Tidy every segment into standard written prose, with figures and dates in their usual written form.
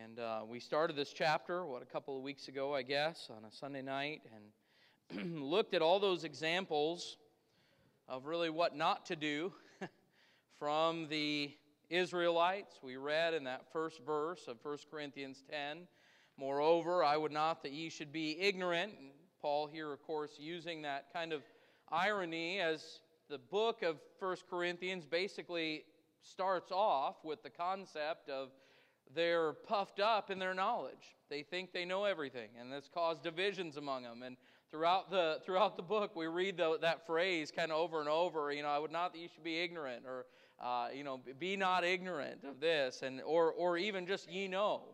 And we started this chapter, a couple of weeks ago, I guess, on a Sunday night, and looked at all those examples of really what not to do from the Israelites. We read in that first verse of 1 Corinthians 10, "Moreover, I would not that ye should be ignorant." And Paul here, of course, using that kind of irony as the book of 1 Corinthians basically starts off with the concept of they're puffed up in their knowledge. They think they know everything, and that's caused divisions among them. And throughout the book, we read that phrase kind of over and over. I would not that you should be ignorant, or be not ignorant of this, and or even just ye know.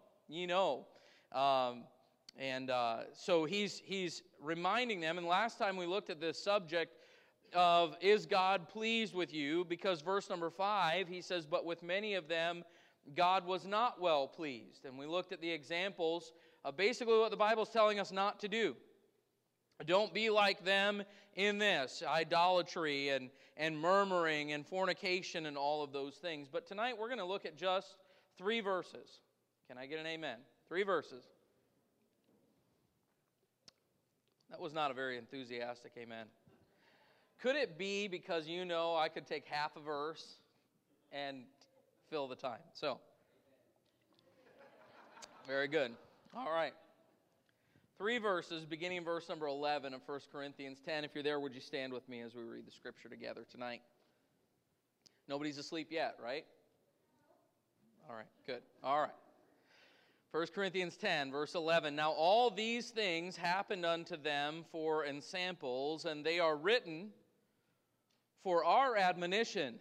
So he's reminding them. And last time we looked at this subject of is God pleased with you? Because verse number 5, he says, "But with many of them God was not well pleased." And we looked at the examples of basically what the Bible's telling us not to do. Don't be like them in this, idolatry and murmuring and fornication and all of those things. But tonight we're going to look at just 3 verses. Can I get an amen? 3 verses. That was not a very enthusiastic amen. Could it be because I could take half a verse and fill the time? So, very good. All right. 3 verses, beginning in verse number 11 of 1 Corinthians 10. If you're there, would you stand with me as we read the scripture together tonight? Nobody's asleep yet, right? All right, good. All right. 1 Corinthians 10, verse 11. "Now all these things happened unto them for ensamples, and they are written for our admonition,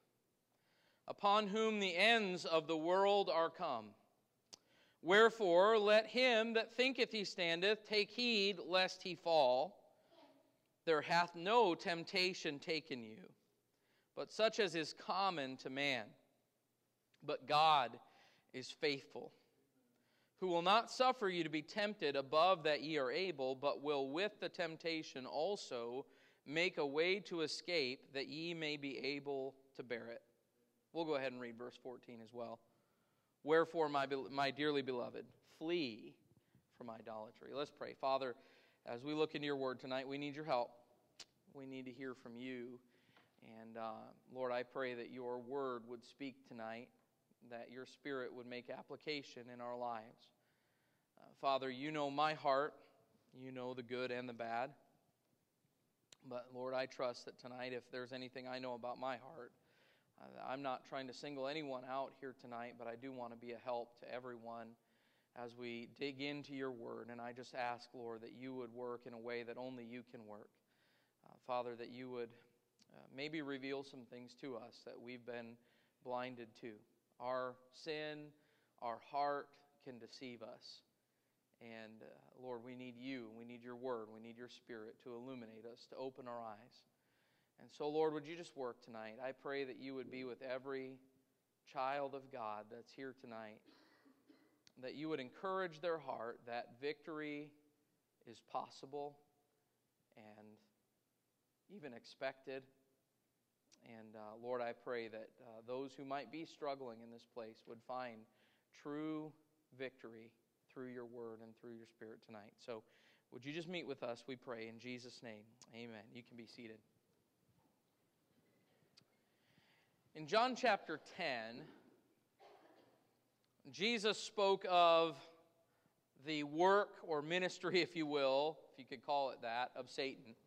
upon whom the ends of the world are come. Wherefore, let him that thinketh he standeth take heed lest he fall. There hath no temptation taken you, but such as is common to man. But God is faithful, who will not suffer you to be tempted above that ye are able, but will with the temptation also make a way to escape, that ye may be able to bear it." We'll go ahead and read verse 14 as well. "Wherefore, my dearly beloved, flee from idolatry." Let's pray. Father, as we look into your word tonight, we need your help. We need to hear from you. And Lord, I pray that your word would speak tonight, that your spirit would make application in our lives. Father, you know my heart. You know the good and the bad. But Lord, I trust that tonight, if there's anything I know about my heart, I'm not trying to single anyone out here tonight, but I do want to be a help to everyone as we dig into your word. And I just ask, Lord, that you would work in a way that only you can work. Father, that you would maybe reveal some things to us that we've been blinded to. Our sin, our heart can deceive us. And Lord, we need you. We need your word. We need your spirit to illuminate us, to open our eyes. And so, Lord, would you just work tonight? I pray that you would be with every child of God that's here tonight, that you would encourage their heart that victory is possible and even expected. And Lord, I pray that those who might be struggling in this place would find true victory through your word and through your spirit tonight. So would you just meet with us, we pray, in Jesus' name. Amen. You can be seated. In John chapter 10, Jesus spoke of the work or ministry, if you will, if you could call it that, of Satan.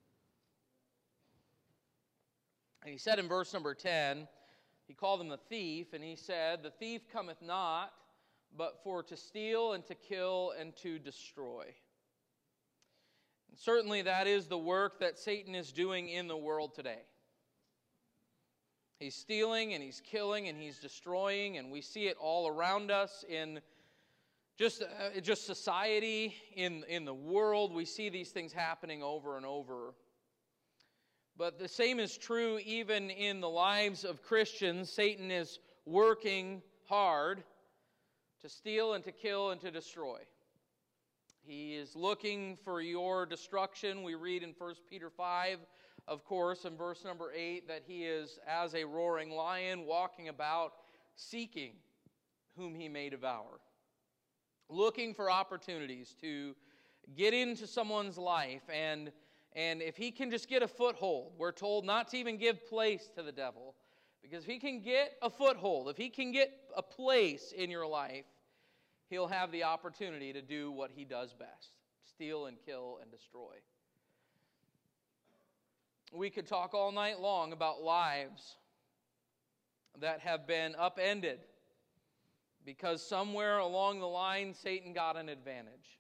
And he said in verse number 10, he called him a thief, and he said, "The thief cometh not, but for to steal and to kill and to destroy." And certainly that is the work that Satan is doing in the world today. He's stealing and he's killing and he's destroying, and we see it all around us in just society, in the world. We see these things happening over and over. But the same is true even in the lives of Christians. Satan is working hard to steal and to kill and to destroy. He is looking for your destruction. We read in 1 Peter 5, of course, in verse number 8, that he is as a roaring lion walking about seeking whom he may devour. looking for opportunities to get into someone's life, and if he can just get a foothold, we're told not to even give place to the devil, because if he can get a foothold, if he can get a place in your life, he'll have the opportunity to do what he does best: steal and kill and destroy. We could talk all night long about lives that have been upended because somewhere along the line Satan got an advantage.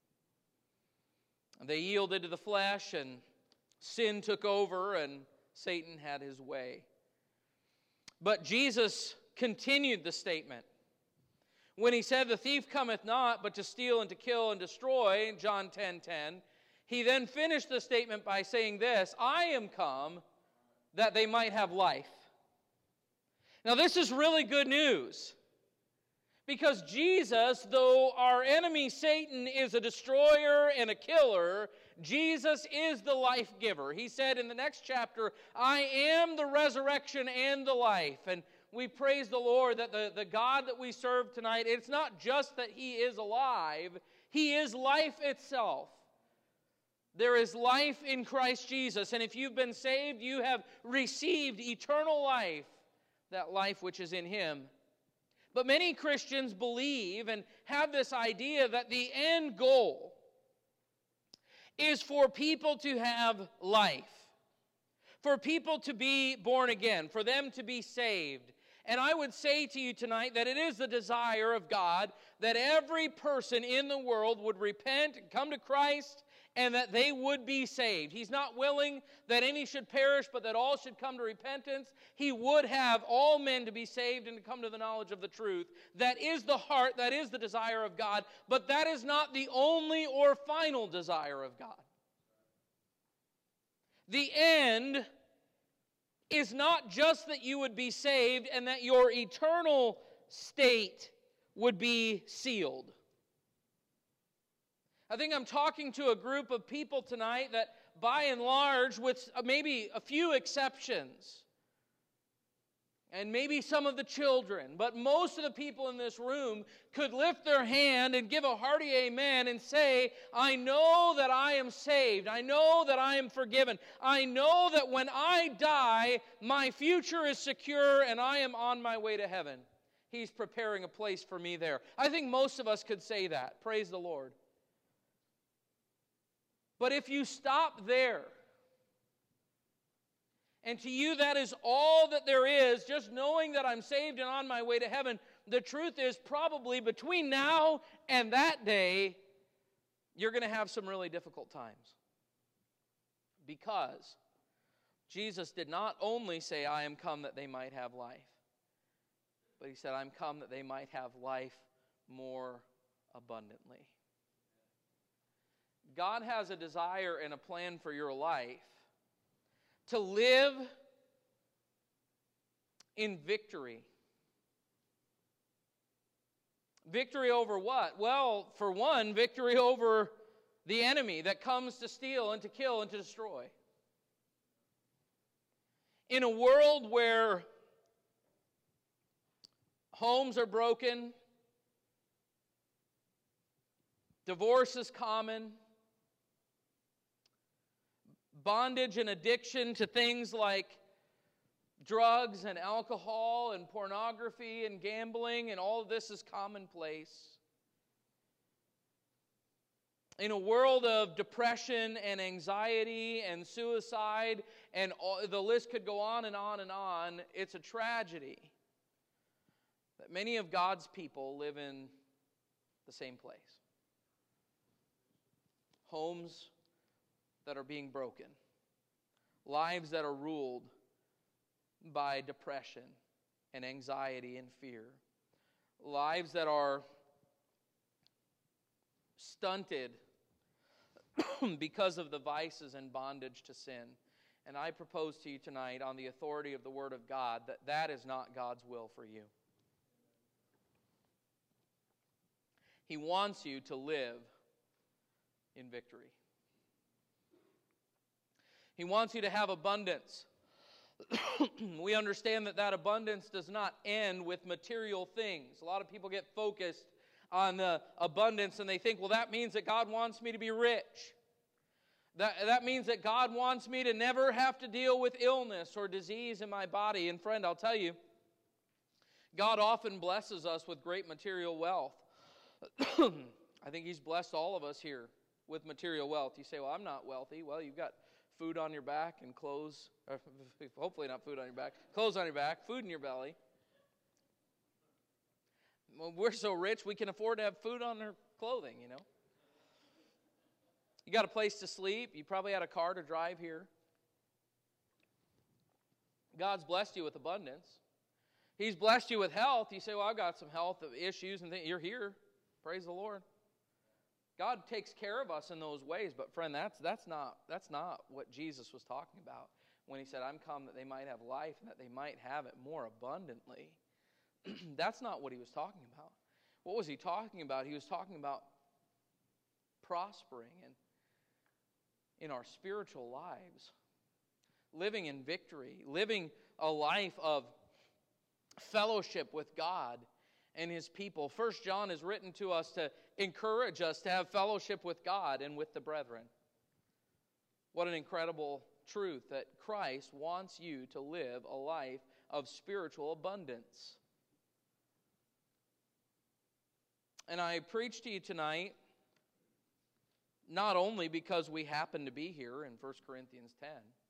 They yielded to the flesh, and sin took over, and Satan had his way. But Jesus continued the statement. When he said, "The thief cometh not, but to steal and to kill and destroy," in John 10:10, he then finished the statement by saying this: "I am come that they might have life." Now this is really good news, because Jesus, though our enemy Satan is a destroyer and a killer, Jesus is the life giver. He said in the next chapter, "I am the resurrection and the life." And we praise the Lord that the God that we serve tonight, it's not just that He is alive, He is life itself. There is life in Christ Jesus, and if you've been saved, you have received eternal life, that life which is in Him. But many Christians believe and have this idea that the end goal is for people to have life, for people to be born again, for them to be saved. And I would say to you tonight that it is the desire of God that every person in the world would repent and come to Christ, and that they would be saved. He's not willing that any should perish, but that all should come to repentance. He would have all men to be saved and to come to the knowledge of the truth. That is the heart, that is the desire of God, but that is not the only or final desire of God. The end is not just that you would be saved and that your eternal state would be sealed. I think I'm talking to a group of people tonight that, by and large, with maybe a few exceptions, and maybe some of the children, but most of the people in this room could lift their hand and give a hearty amen and say, "I know that I am saved. I know that I am forgiven. I know that when I die, my future is secure and I am on my way to heaven. He's preparing a place for me there." I think most of us could say that. Praise the Lord. But if you stop there, and to you that is all that there is, just knowing that I'm saved and on my way to heaven, the truth is probably between now and that day, you're going to have some really difficult times. Because Jesus did not only say, "I am come that they might have life," but He said, "I'm come that they might have life more abundantly." God has a desire and a plan for your life to live in victory. Victory over what? Well, for one, victory over the enemy that comes to steal and to kill and to destroy. In a world where homes are broken, divorce is common, bondage and addiction to things like drugs and alcohol and pornography and gambling, and all of this is commonplace. In a world of depression and anxiety and suicide, and the list could go on and on and on, it's a tragedy that many of God's people live in the same place. Homes that are being broken. Lives that are ruled by depression and anxiety and fear. Lives that are stunted because of the vices and bondage to sin. And I propose to you tonight, on the authority of the Word of God, that that is not God's will for you. He wants you to live in victory. He wants you to have abundance. We understand that that abundance does not end with material things. A lot of people get focused on the abundance, and they think, well, that means that God wants me to be rich. That means that God wants me to never have to deal with illness or disease in my body. And friend, I'll tell you, God often blesses us with great material wealth. I think He's blessed all of us here with material wealth. You say, well, I'm not wealthy. Well, you've got food on your back and clothes, or hopefully not food on your back, clothes on your back, food in your belly. Well, we're so rich we can afford to have food on our clothing, you know. You got a place to sleep. You probably had a car to drive here. God's blessed you with abundance. He's blessed you with health. You say, well, I've got some health issues, and you're here. Praise the Lord. God takes care of us in those ways, but friend, that's not what Jesus was talking about when He said, I'm come that they might have life and that they might have it more abundantly. That's not what He was talking about. What was He talking about? He was talking about prospering and in our spiritual lives, living in victory, living a life of fellowship with God and His people. 1 John is written to us to encourage us to have fellowship with God and with the brethren. What an incredible truth that Christ wants you to live a life of spiritual abundance. And I preach to you tonight not only because we happen to be here in 1 Corinthians 10,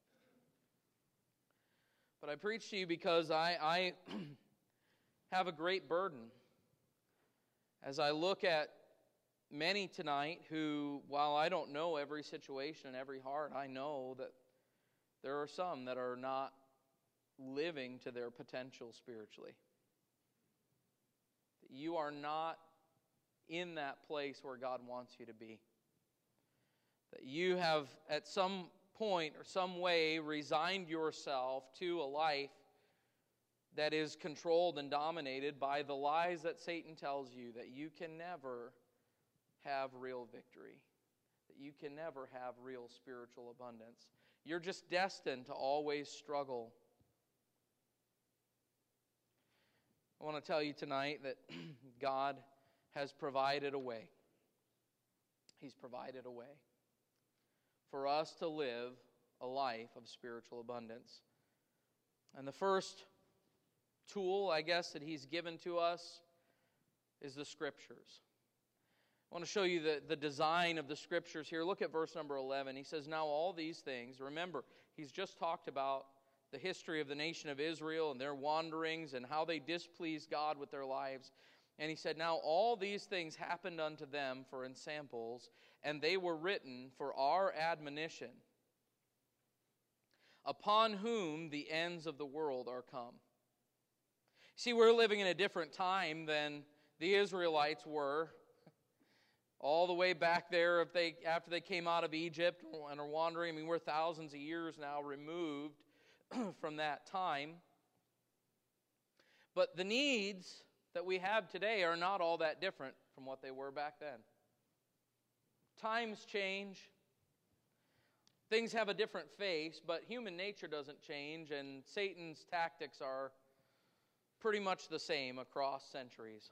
but I preach to you because I have a great burden as I look at many tonight who, while I don't know every situation and every heart, I know that there are some that are not living to their potential spiritually. You are not in that place where God wants you to be. That you have at some point or some way resigned yourself to a life that is controlled and dominated by the lies that Satan tells you, that you can never have real victory, that you can never have real spiritual abundance. You're just destined to always struggle. I want to tell you tonight that God has provided a way. He's provided a way for us to live a life of spiritual abundance. And the first tool, I guess, that He's given to us is the Scriptures. I want to show you the design of the Scriptures here. Look at verse number 11. He says, now all these things, remember, He's just talked about the history of the nation of Israel and their wanderings and how they displeased God with their lives. And He said, now all these things happened unto them for ensamples, and they were written for our admonition, upon whom the ends of the world are come. See, we're living in a different time than the Israelites were. All the way back there, after they came out of Egypt and are wandering, I mean, we're thousands of years now removed from that time. But the needs that we have today are not all that different from what they were back then. Times change. Things have a different face, but human nature doesn't change, and Satan's tactics are pretty much the same across centuries.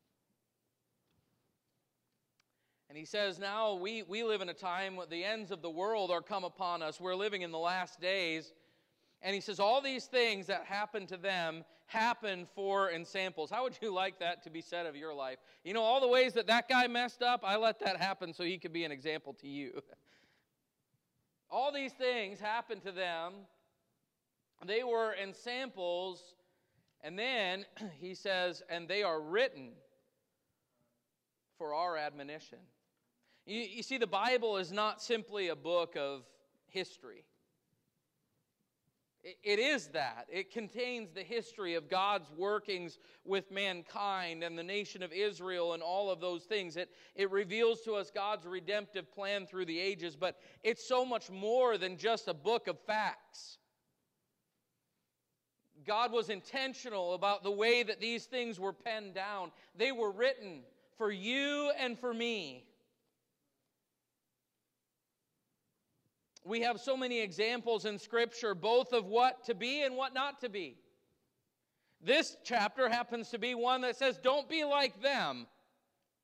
And he says, now we live in a time when the ends of the world are come upon us. We're living in the last days. And he says, all these things that happen to them happen for ensamples. How would you like that to be said of your life? You know, all the ways that guy messed up, I let that happen so he could be an example to you. All these things happened to them. They were ensamples. And then he says, and they are written for our admonition. You see, the Bible is not simply a book of history. It is that. It contains the history of God's workings with mankind and the nation of Israel and all of those things. It reveals to us God's redemptive plan through the ages, but it's so much more than just a book of facts. God was intentional about the way that these things were penned down. They were written for you and for me. We have so many examples in Scripture, both of what to be and what not to be. This chapter happens to be one that says, don't be like them.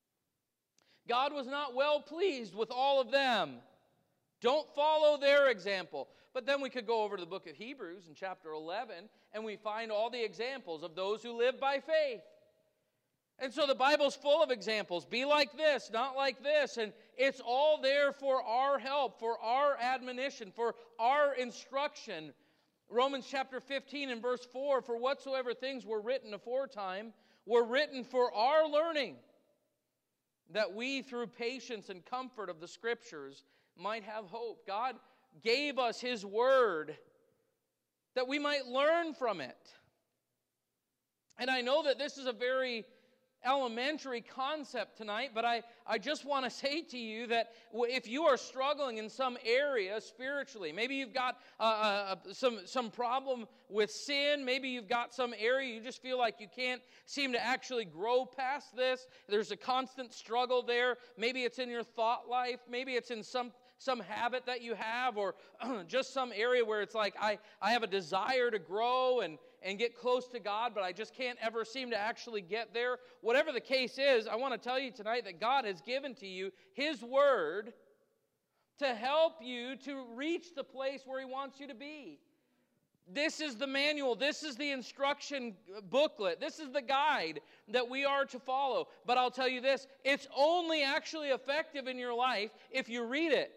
God was not well pleased with all of them. Don't follow their example. But then we could go over to the book of Hebrews in chapter 11, and we find all the examples of those who live by faith. And so the Bible's full of examples. Be like this, not like this. And it's all there for our help, for our admonition, for our instruction. Romans chapter 15 and verse 4, for whatsoever things were written aforetime were written for our learning, that we through patience and comfort of the Scriptures might have hope. God gave us His Word that we might learn from it. And I know that this is a very elementary concept tonight, but I just want to say to you that if you are struggling in some area spiritually, maybe you've got some problem with sin, maybe you've got some area you just feel like you can't seem to actually grow past this, there's a constant struggle there, maybe it's in your thought life, maybe it's in some habit that you have, or just some area where it's like I have a desire to grow and get close to God, but I just can't ever seem to actually get there. Whatever the case is, I want to tell you tonight that God has given to you His Word to help you to reach the place where He wants you to be. This is the manual. This is the instruction booklet. This is the guide that we are to follow. But I'll tell you this, it's only actually effective in your life if you read it.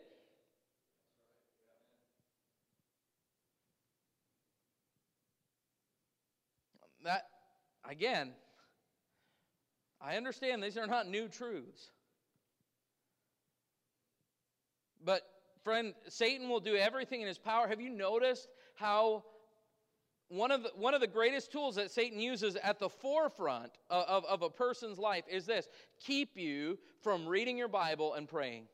That, again, I understand these are not new truths. But, friend, Satan will do everything in his power. Have you noticed how one of the greatest tools that Satan uses at the forefront of a person's life is this: keep you from reading your Bible and praying.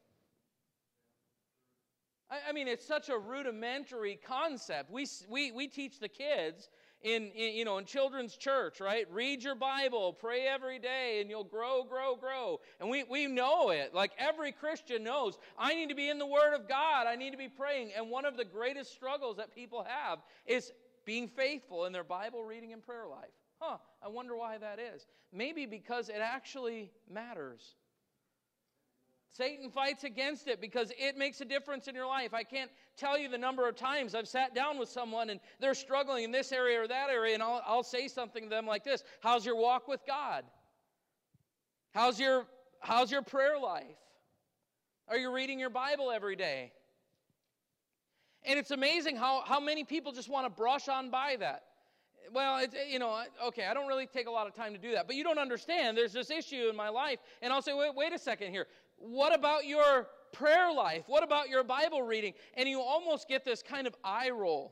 I mean, it's such a rudimentary concept. We teach the kids in children's church, right? Read your Bible, pray every day, and you'll grow. And we know it. Like every Christian knows, I need to be in the Word of God. I need to be praying. And one of the greatest struggles that people have is being faithful in their Bible reading and prayer life. I wonder why that is. Maybe because it actually matters. Satan fights against it because it makes a difference in your life. I can't tell you the number of times I've sat down with someone and they're struggling in this area or that area, and I'll say something to them like this: how's your walk with God? How's your prayer life? Are you reading your Bible every day? And it's amazing how many people just want to brush on by that. Well, okay, I don't really take a lot of time to do that. But you don't understand. There's this issue in my life. And I'll say, wait a second here. What about your prayer life? What about your Bible reading? And you almost get this kind of eye roll.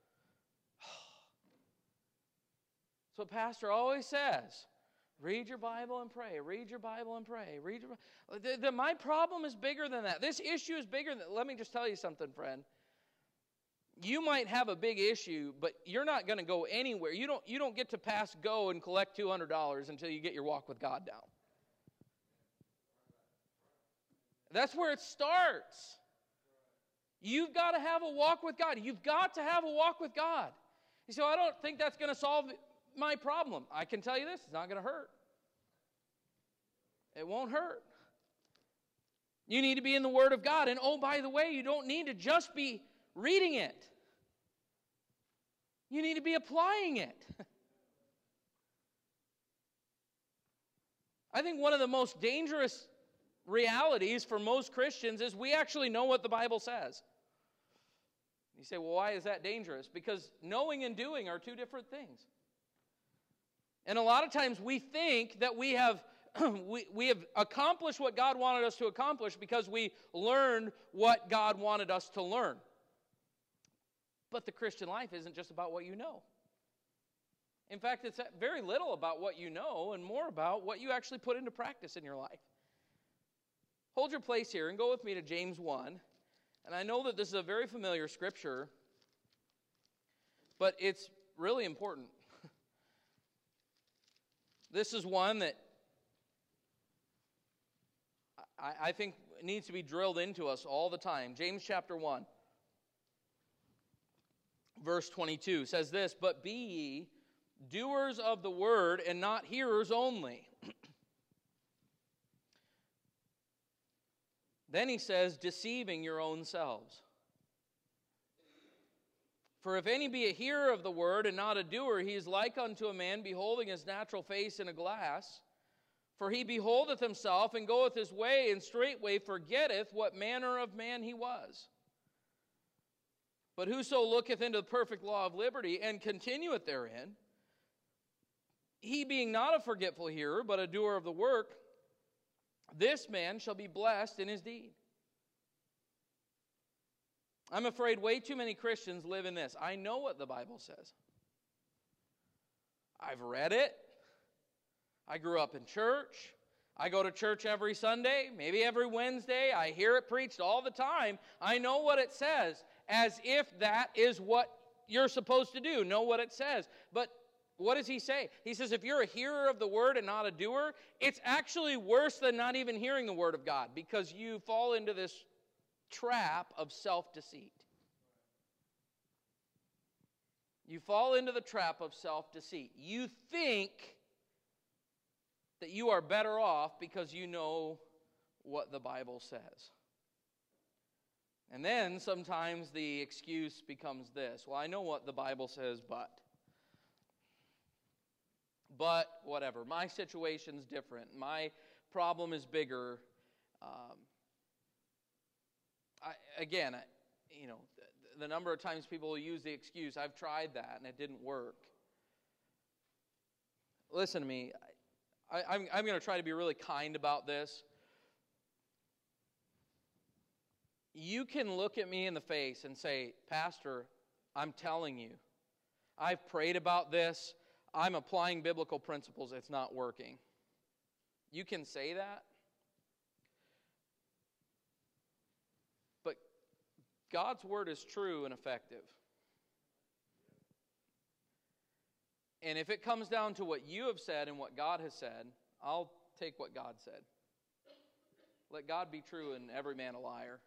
That's what Pastor always says. Read your Bible and pray. Read your Bible and pray. My problem is bigger than that. This issue is bigger than that. Let me just tell you something, friend. You might have a big issue, but you're not going to go anywhere. You don't get to pass go and collect $200 until you get your walk with God down. That's where it starts. You've got to have a walk with God. You've got to have a walk with God. You say, I don't think that's going to solve my problem. I can tell you this, it's not going to hurt. It won't hurt. You need to be in the Word of God. And oh, by the way, you don't need to just be reading it. You need to be applying it. I think one of the most dangerous realities for most Christians is we actually know what the Bible says. You say, well, why is that dangerous? Because knowing and doing are two different things. And a lot of times we think that we have accomplished what God wanted us to accomplish because we learned what God wanted us to learn. But the Christian life isn't just about what you know. In fact, it's very little about what you know and more about what you actually put into practice in your life. Hold your place here and go with me to James 1. And I know that this is a very familiar scripture, but it's really important. This is one that I think needs to be drilled into us all the time. James chapter 1, verse 22 says this: "But be ye doers of the word and not hearers only, Then he says, deceiving your own selves. For if any be a hearer of the word and not a doer, he is like unto a man beholding his natural face in a glass. For he beholdeth himself and goeth his way, and straightway forgetteth what manner of man he was. But whoso looketh into the perfect law of liberty, and continueth therein, he being not a forgetful hearer, but a doer of the work, this man shall be blessed in his deed. I'm afraid way too many Christians live in this. I know what the Bible says. I've read it. I grew up in church. I go to church every Sunday, maybe every Wednesday. I hear it preached all the time. I know what it says, as if that is what you're supposed to do, know what it says. But what does he say? He says, if you're a hearer of the word and not a doer, it's actually worse than not even hearing the word of God, because you fall into this trap of self-deceit. You fall into the trap of self-deceit. You think that you are better off because you know what the Bible says. And then sometimes the excuse becomes this: well, I know what the Bible says, but whatever. My situation's different. My problem is bigger. The number of times people will use the excuse, I've tried that and it didn't work. Listen to me. I'm going to try to be really kind about this. You can look at me in the face and say, Pastor, I'm telling you, I've prayed about this. I'm applying biblical principles. It's not working. You can say that. But God's word is true and effective. And if it comes down to what you have said and what God has said, I'll take what God said. Let God be true and every man a liar.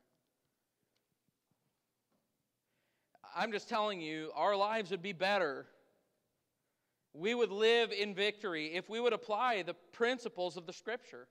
I'm just telling you, our lives would be better. We would live in victory if we would apply the principles of the Scripture.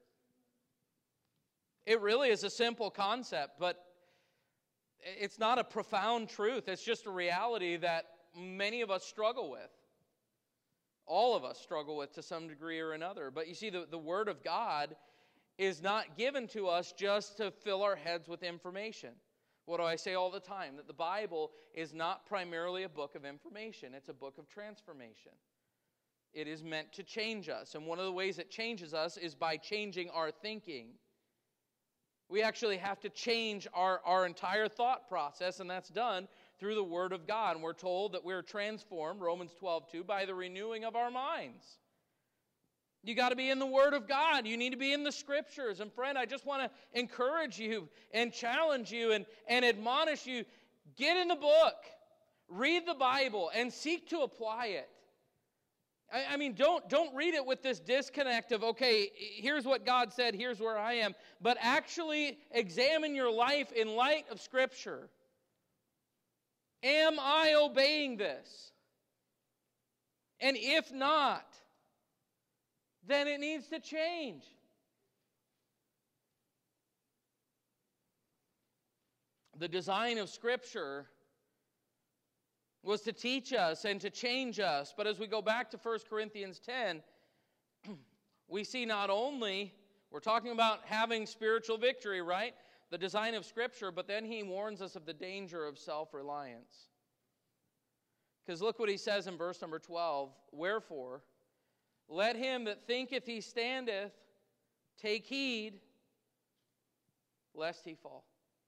It really is a simple concept, but it's not a profound truth. It's just a reality that many of us struggle with. All of us struggle with to some degree or another. But you see, the Word of God is not given to us just to fill our heads with information. What do I say all the time? That the Bible is not primarily a book of information. It's a book of transformation. It is meant to change us. And one of the ways it changes us is by changing our thinking. We actually have to change our entire thought process, and that's done through the Word of God. And we're told that we're transformed, Romans 12:2, by the renewing of our minds. You got to be in the Word of God. You need to be in the Scriptures. And friend, I just want to encourage you and challenge you and admonish you. Get in the book. Read the Bible and seek to apply it. I mean, don't read it with this disconnect of, okay, here's what God said, here's where I am. But actually examine your life in light of Scripture. Am I obeying this? And if not, then it needs to change. The design of Scripture was to teach us and to change us. But as we go back to 1 Corinthians 10, we see not only, we're talking about having spiritual victory, right? The design of Scripture, but then he warns us of the danger of self-reliance. Because look what he says in verse number 12. Wherefore, let him that thinketh he standeth take heed, lest he fall.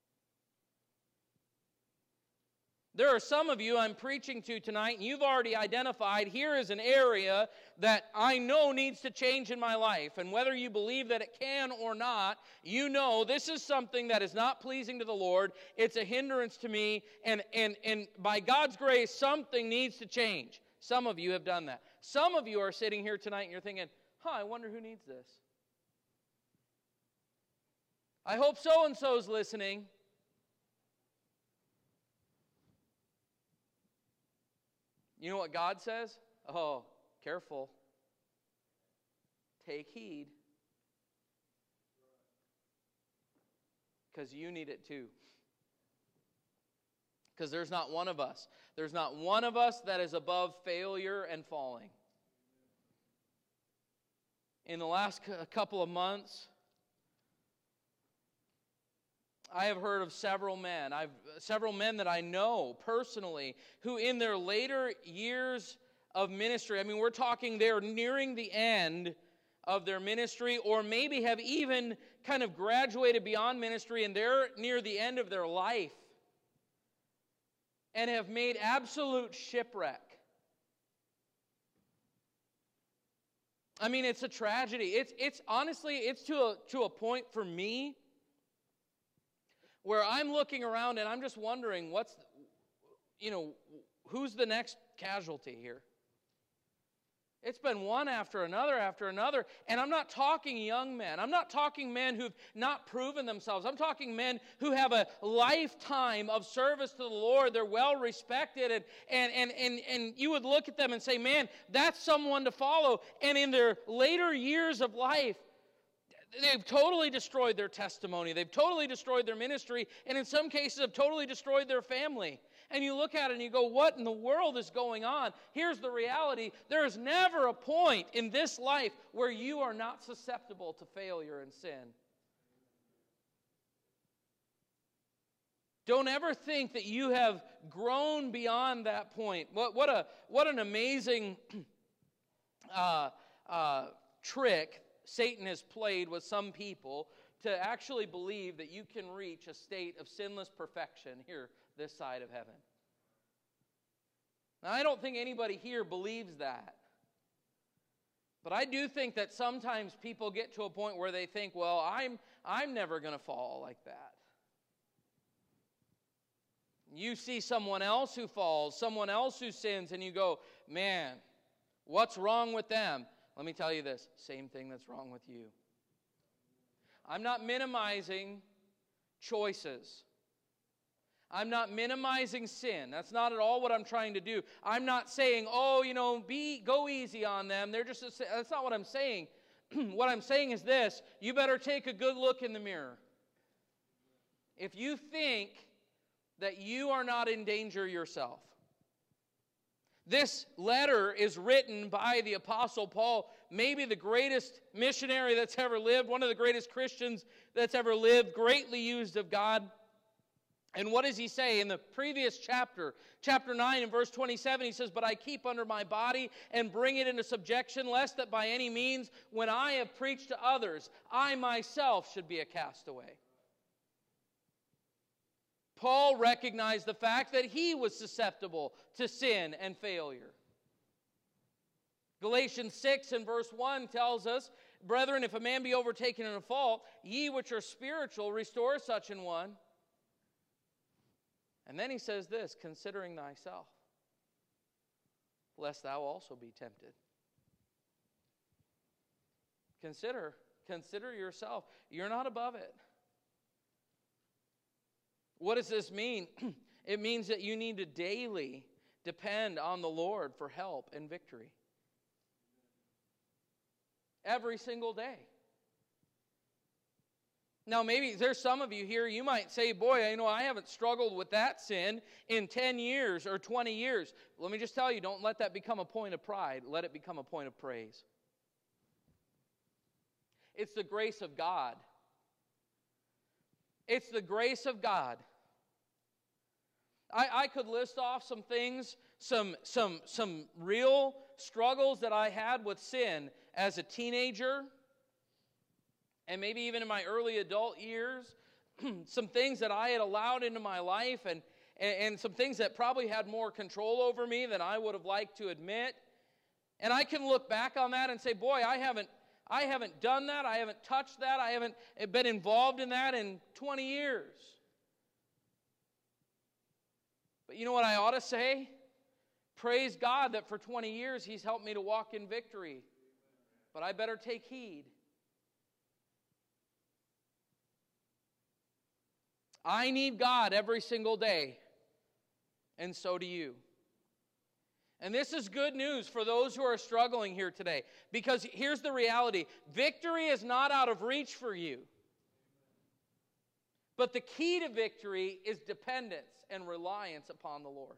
There are some of you I'm preaching to tonight, and you've already identified here is an area that I know needs to change in my life. And whether you believe that it can or not, you know this is something that is not pleasing to the Lord. It's a hindrance to me, and by God's grace, something needs to change. Some of you have done that. Some of you are sitting here tonight and you're thinking, I wonder who needs this. I hope so-and-so's listening. You know what God says? Oh, careful. Take heed. because you need it too. Because there's not one of us. There's not one of us that is above failure and falling. In the last couple of months, I have heard of several men that I know personally, who in their later years of ministry, I mean, we're talking they're nearing the end of their ministry, or maybe have even kind of graduated beyond ministry and they're near the end of their life, and have made absolute shipwreck. I mean, it's a tragedy. It's honestly, it's to a point for me where I'm looking around and I'm just wondering who's the next casualty here? It's been one after another, and I'm not talking young men. I'm not talking men who've not proven themselves. I'm talking men who have a lifetime of service to the Lord. They're well respected, and you would look at them and say, man, that's someone to follow. And in their later years of life, they've totally destroyed their testimony. They've totally destroyed their ministry, and in some cases have totally destroyed their family. And you look at it and you go, what in the world is going on? Here's the reality. There is never a point in this life where you are not susceptible to failure and sin. Don't ever think that you have grown beyond that point. What an amazing trick Satan has played with some people to actually believe that you can reach a state of sinless perfection here this side of heaven. Now, I don't think anybody here believes that. But I do think that sometimes people get to a point where they think, well, I'm never going to fall like that. You see someone else who falls, someone else who sins, and you go, man, what's wrong with them? Let me tell you this, same thing that's wrong with you. I'm not minimizing choices. I'm not minimizing sin. That's not at all what I'm trying to do. I'm not saying, go easy on them. That's not what I'm saying. What I'm saying is this: you better take a good look in the mirror. If you think that you are not in danger yourself. This letter is written by the Apostle Paul, maybe the greatest missionary that's ever lived, one of the greatest Christians that's ever lived, greatly used of God. And what does he say? In the previous chapter 9 and verse 27, he says, "But I keep under my body and bring it into subjection, lest that by any means, when I have preached to others, I myself should be a castaway." Paul recognized the fact that he was susceptible to sin and failure. Galatians 6 and verse 1 tells us, "Brethren, if a man be overtaken in a fault, ye which are spiritual, restore such an one." And then he says this, "Considering thyself, lest thou also be tempted." Consider yourself. You're not above it. What does this mean? It means that you need to daily depend on the Lord for help and victory. Every single day. Now, maybe there's some of you here, you might say, boy, I haven't struggled with that sin in 10 years or 20 years. Let me just tell you, don't let that become a point of pride. Let it become a point of praise. It's the grace of God. It's the grace of God. I could list off some things, some real struggles that I had with sin as a teenager, and maybe even in my early adult years, some things that I had allowed into my life, and some things that probably had more control over me than I would have liked to admit. And I can look back on that and say, boy, I haven't done that, I haven't touched that, I haven't been involved in that in 20 years. But you know what I ought to say? Praise God that for 20 years He's helped me to walk in victory. But I better take heed. I need God every single day. And so do you. And this is good news for those who are struggling here today. Because here's the reality. Victory is not out of reach for you. But the key to victory is dependence and reliance upon the Lord.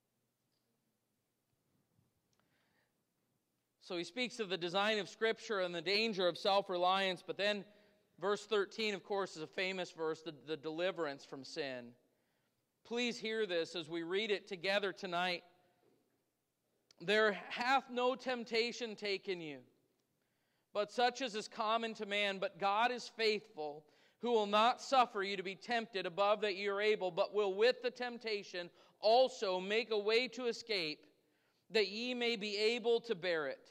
So he speaks of the design of Scripture and the danger of self-reliance, but then verse 13, of course, is a famous verse, the deliverance from sin. Please hear this as we read it together tonight. There hath no temptation taken you, but such as is common to man. But God is faithful, who will not suffer you to be tempted above that you are able, but will with the temptation also make a way to escape, that ye may be able to bear it.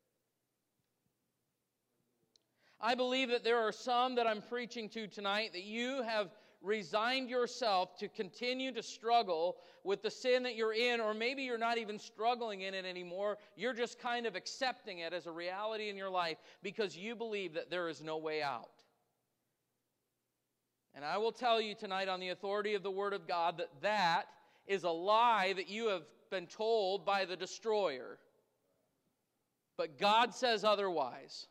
I believe that there are some that I'm preaching to tonight that you have resigned yourself to continue to struggle with the sin that you're in, or maybe you're not even struggling in it anymore. You're just kind of accepting it as a reality in your life because you believe that there is no way out. And I will tell you tonight on the authority of the Word of God that that is a lie that you have been told by the destroyer. But God says otherwise.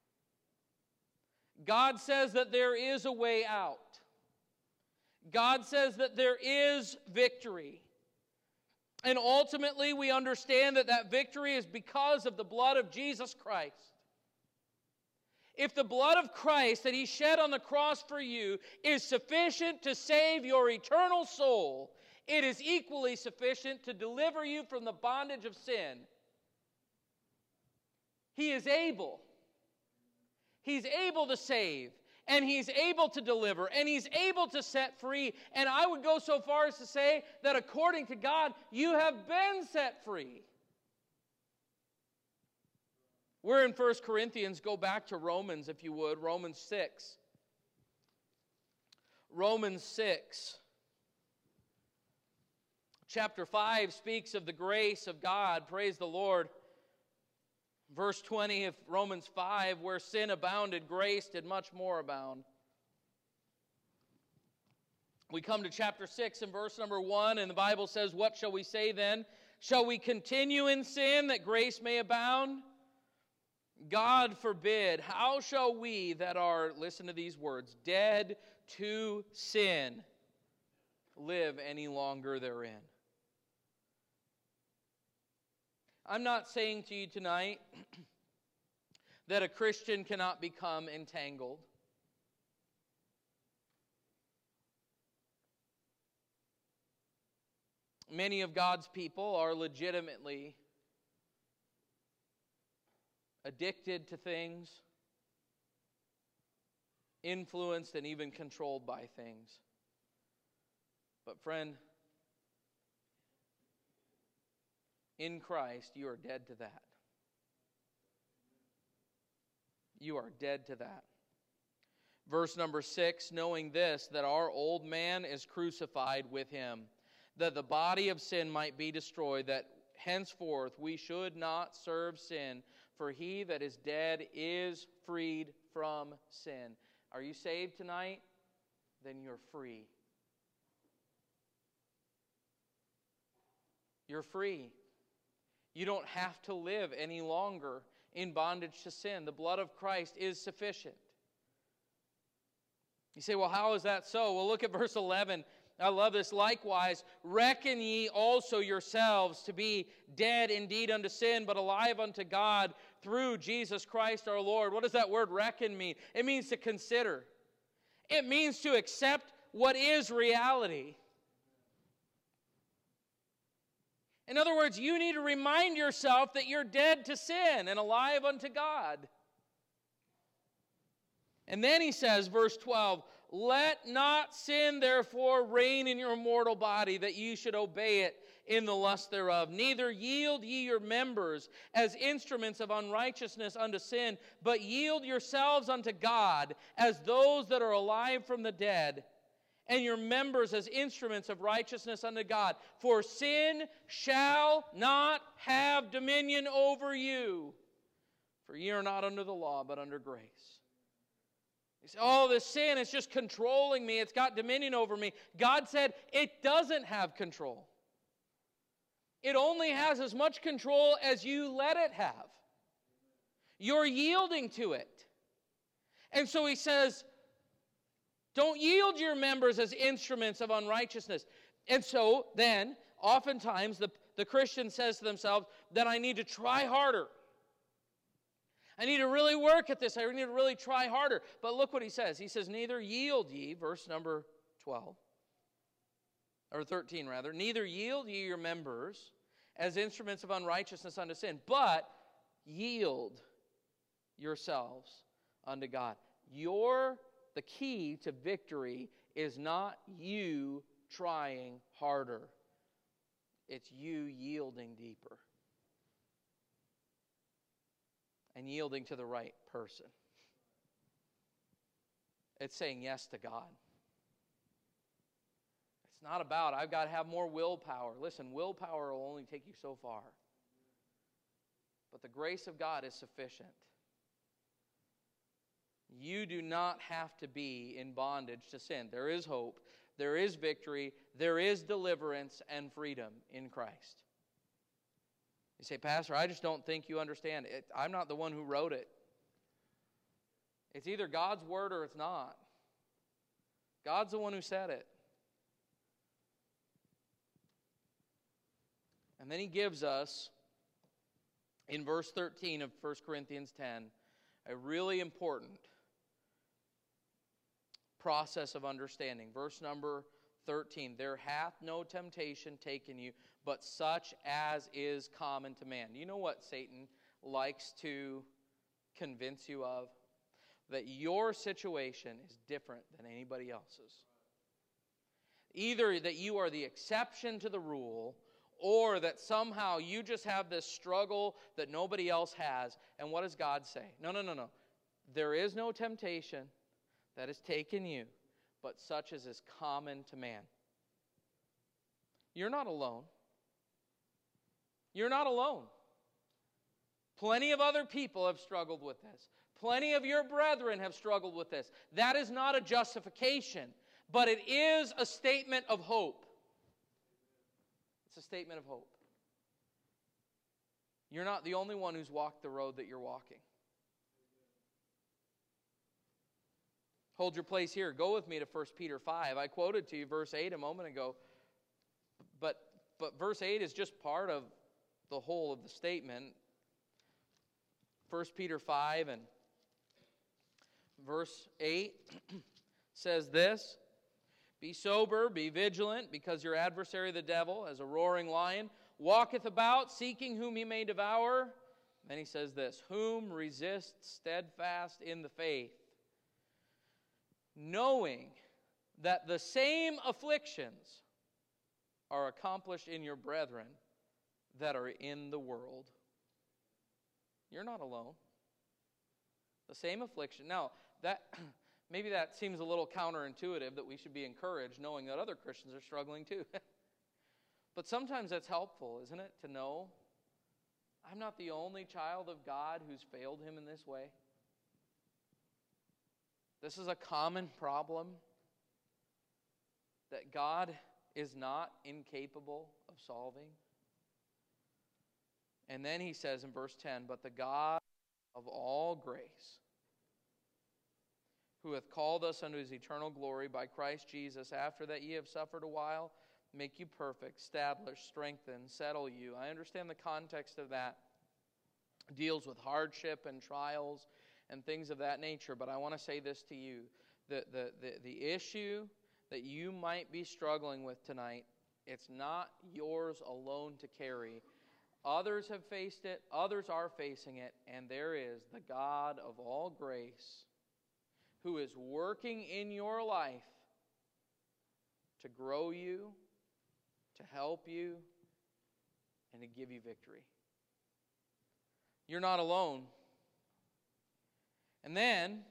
God says that there is a way out. God says that there is victory. And ultimately we understand that that victory is because of the blood of Jesus Christ. If the blood of Christ that He shed on the cross for you is sufficient to save your eternal soul, it is equally sufficient to deliver you from the bondage of sin. He is able. He's able to save, and He's able to deliver, and He's able to set free. And I would go so far as to say that according to God, you have been set free. We're in 1 Corinthians. Go back to Romans, if you would. Romans 6. Romans 6. Chapter 5 speaks of the grace of God. Praise the Lord. Verse 20 of Romans 5, where sin abounded, grace did much more abound. We come to chapter 6 and verse number 1, and the Bible says, "What shall we say then? Shall we continue in sin that grace may abound? God forbid. How shall we that are," listen to these words, "dead to sin, live any longer therein?" I'm not saying to you tonight that a Christian cannot become entangled. Many of God's people are legitimately addicted to things, influenced and even controlled by things. But friend, in Christ, you are dead to that. You are dead to that. Verse number 6, knowing this, that our old man is crucified with Him, that the body of sin might be destroyed, that henceforth we should not serve sin, for he that is dead is freed from sin. Are you saved tonight? Then you're free. You're free. You don't have to live any longer in bondage to sin. The blood of Christ is sufficient. You say, well, how is that so? Well, look at verse 11. I love this. Likewise, reckon ye also yourselves to be dead indeed unto sin, but alive unto God through Jesus Christ our Lord. What does that word reckon mean? It means to consider. It means to accept what is reality. In other words, you need to remind yourself that you're dead to sin and alive unto God. And then he says, verse 12, let not sin therefore reign in your mortal body, that ye should obey it in the lust thereof. Neither yield ye your members as instruments of unrighteousness unto sin, but yield yourselves unto God as those that are alive from the dead, and your members as instruments of righteousness unto God. For sin shall not have dominion over you, for ye are not under the law, but under grace. You say, oh, this sin is just controlling me. It's got dominion over me. God said it doesn't have control. It only has as much control as you let it have. You're yielding to it. And so he says, Don't yield your members as instruments of unrighteousness. And so then, oftentimes, the Christian says to themselves, then I need to try harder. I need to really work at this. I need to really try harder. But look what he says. He says, neither yield ye, verse number 12, or 13 rather, neither yield ye your members as instruments of unrighteousness unto sin, but yield yourselves unto God. The key to victory is not you trying harder. It's you yielding deeper. And yielding to the right person. It's saying yes to God. It's not about, I've got to have more willpower. Listen, willpower will only take you so far. But the grace of God is sufficient. You do not have to be in bondage to sin. There is hope. There is victory. There is deliverance and freedom in Christ. You say, Pastor, I just don't think you understand it. I'm not the one who wrote it. It's either God's word or it's not. God's the one who said it. And then he gives us, in verse 13 of 1 Corinthians 10, a really important process of understanding. Verse number 13, there hath no temptation taken you, but such as is common to man. You know what Satan likes to convince you of? That your situation is different than anybody else's. Either that you are the exception to the rule, or that somehow you just have this struggle that nobody else has. And what does God say? No. There is no temptation that has taken you, but such as is common to man. You're not alone. You're not alone. Plenty of other people have struggled with this. Plenty of your brethren have struggled with this. That is not a justification, but it is a statement of hope. It's a statement of hope. You're not the only one who's walked the road that you're walking. Hold your place here. Go with me to 1 Peter 5. I quoted to you verse 8 a moment ago. But verse 8 is just part of the whole of the statement. 1 Peter 5 and verse 8 says this. Be sober, be vigilant, because your adversary the devil, as a roaring lion, walketh about, seeking whom he may devour. Then he says this, whom resist steadfast in the faith, knowing that the same afflictions are accomplished in your brethren that are in the world. You're not alone. The same affliction. Now, maybe that seems a little counterintuitive that we should be encouraged knowing that other Christians are struggling too. But sometimes that's helpful, isn't it? To know I'm not the only child of God who's failed him in this way. This is a common problem that God is not incapable of solving. And then he says in verse 10, but the God of all grace, who hath called us unto his eternal glory by Christ Jesus, after that ye have suffered a while, make you perfect, establish, strengthen, settle you. I understand the context of that deals with hardship and trials and things of that nature, but I want to say this to you. The issue that you might be struggling with tonight, it's not yours alone to carry. Others have faced it, others are facing it, and there is the God of all grace who is working in your life to grow you, to help you, and to give you victory. You're not alone. And then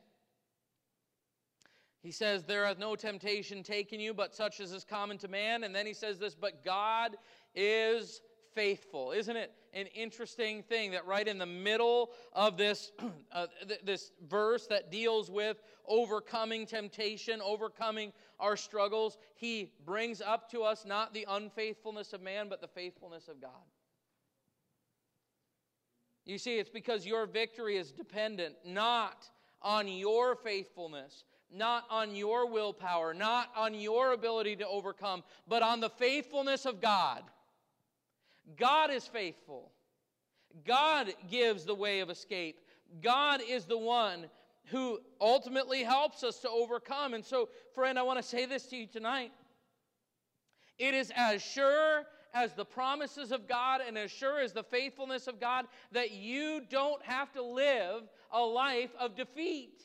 he says, there hath no temptation taken you, but such as is common to man. And then he says this, but God is faithful. Isn't it an interesting thing that right in the middle of this, this verse that deals with overcoming temptation, overcoming our struggles, he brings up to us not the unfaithfulness of man, but the faithfulness of God. You see, it's because your victory is dependent not on your faithfulness, not on your willpower, not on your ability to overcome, but on the faithfulness of God. God is faithful. God gives the way of escape. God is the one who ultimately helps us to overcome. And so, friend, I want to say this to you tonight. It is as sure as the promises of God and as sure as the faithfulness of God that you don't have to live a life of defeat.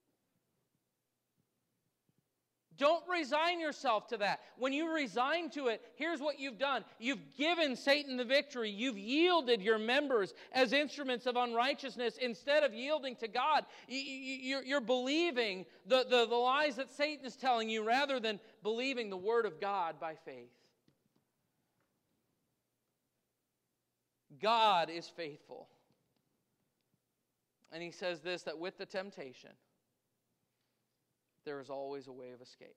Don't resign yourself to that. When you resign to it, here's what you've done. You've given Satan the victory. You've yielded your members as instruments of unrighteousness instead of yielding to God. You're believing the lies that Satan is telling you rather than believing the Word of God by faith. God is faithful. And He says this, that with the temptation, there is always a way of escape.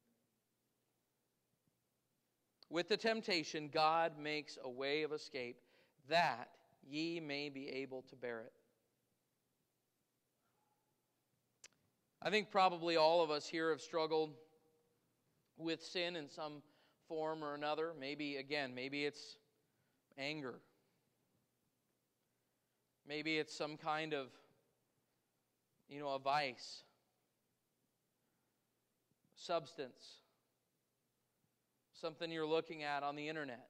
With the temptation, God makes a way of escape, that ye may be able to bear it. I think probably all of us here have struggled with sin in some form or another. Maybe it's anger. Maybe it's some kind of, a vice. Substance, something you're looking at on the internet.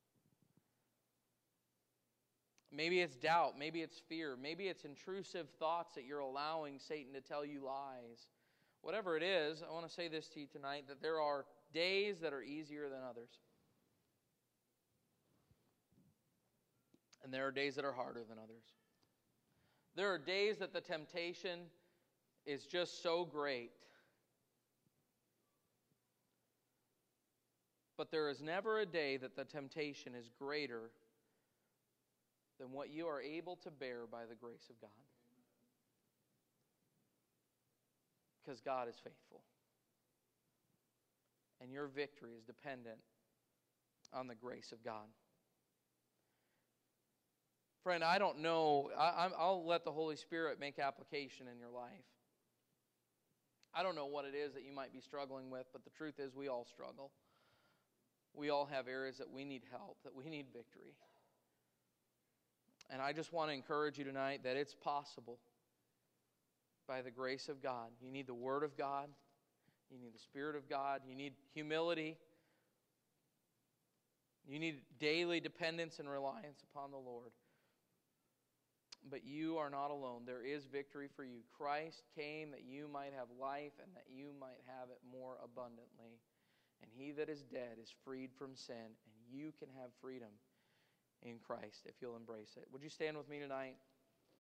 Maybe it's doubt, maybe it's fear, maybe it's intrusive thoughts that you're allowing Satan to tell you lies. Whatever it is, I want to say this to you tonight, that there are days that are easier than others. And there are days that are harder than others. There are days that the temptation is just so great. But there is never a day that the temptation is greater than what you are able to bear by the grace of God. Because God is faithful. And your victory is dependent on the grace of God. Friend, I don't know. I'll let the Holy Spirit make application in your life. I don't know what it is that you might be struggling with, but the truth is we all struggle. We all have areas that we need help, that we need victory. And I just want to encourage you tonight that it's possible by the grace of God. You need the Word of God. You need the Spirit of God. You need humility. You need daily dependence and reliance upon the Lord. But you are not alone. There is victory for you. Christ came that you might have life and that you might have it more abundantly. And he that is dead is freed from sin, and you can have freedom in Christ if you'll embrace it. Would you stand with me tonight?